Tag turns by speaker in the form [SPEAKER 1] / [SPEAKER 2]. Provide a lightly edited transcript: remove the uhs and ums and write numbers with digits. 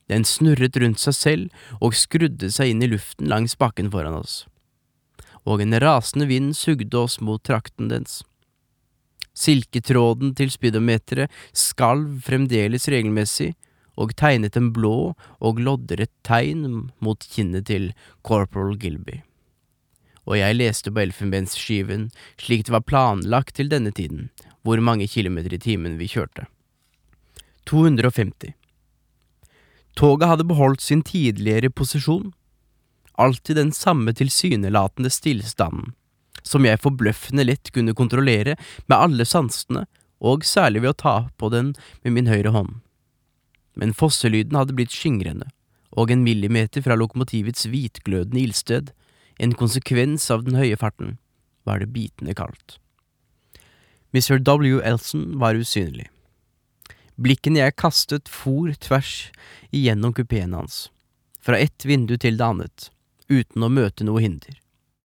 [SPEAKER 1] Den snurret rundt seg selv og skrudde seg inn i luften langs bakken foran oss, og en rasende vind sugde oss mot trakten dens. Silketråden til speedometeret skalv fremdeles regelmessig og tegnet en blå og loddrett tegn mot kinnet til Corporal Gilby. Og jeg leste på elfenbensskiven slik det var planlagt til denne tiden, hvor mange kilometer i timen vi kjørte. 250. Toget hadde beholdt sin tidligere posisjon, alltid den samme tilsynelatende stillstanden, som jeg forbløffende lett kunne kontrollere med alle sansene, og særlig ved å ta på den med min høyre hånd. Men fosselyden hadde blitt skingrende, og en millimeter fra lokomotivets hvitglødende ildsted, en konsekvens av den høye farten, var det bitende kaldt. Mr. W. Elson var usynlig. Blikken jeg kastet for tvers igjennom kupeen hans, fra ett vindu til det annet, uten å møte noe hinder.